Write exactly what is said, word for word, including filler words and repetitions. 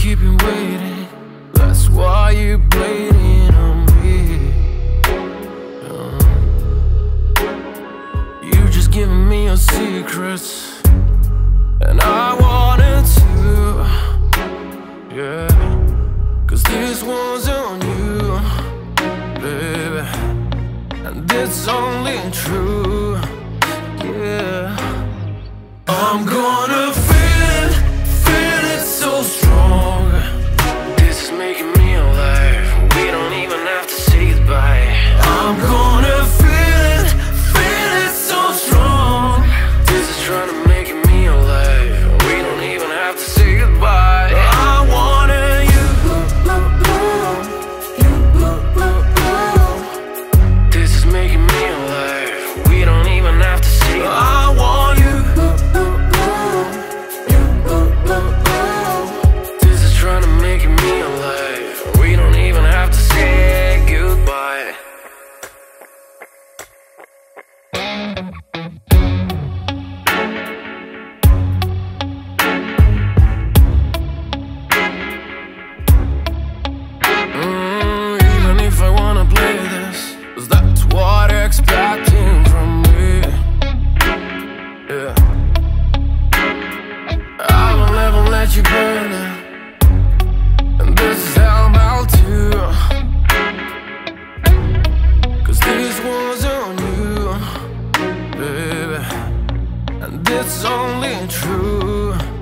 keep you waiting. That's why you're blaming on me. uh, You just giving me your secrets, and I wanted to, yeah. Cause this one's on you, baby, and it's only true, yeah. I'm gonna feel it, feel it so strong. This is making me alive. We don't even have to say goodbye. I'm gonna feel it, feel it so strong. This is trying to make me alive. We don't even have to say goodbye. I wanted you. This is making me alive. We don't even have to say goodbye. I want you. This is trying to make me alive. We don't even have to say goodbye. Mm, even if I wanna play this, 'cause that's what they're expecting from me, yeah. I will never let you burn it, and this is how I'm about to. Cause this one's on you, baby, and it's only true.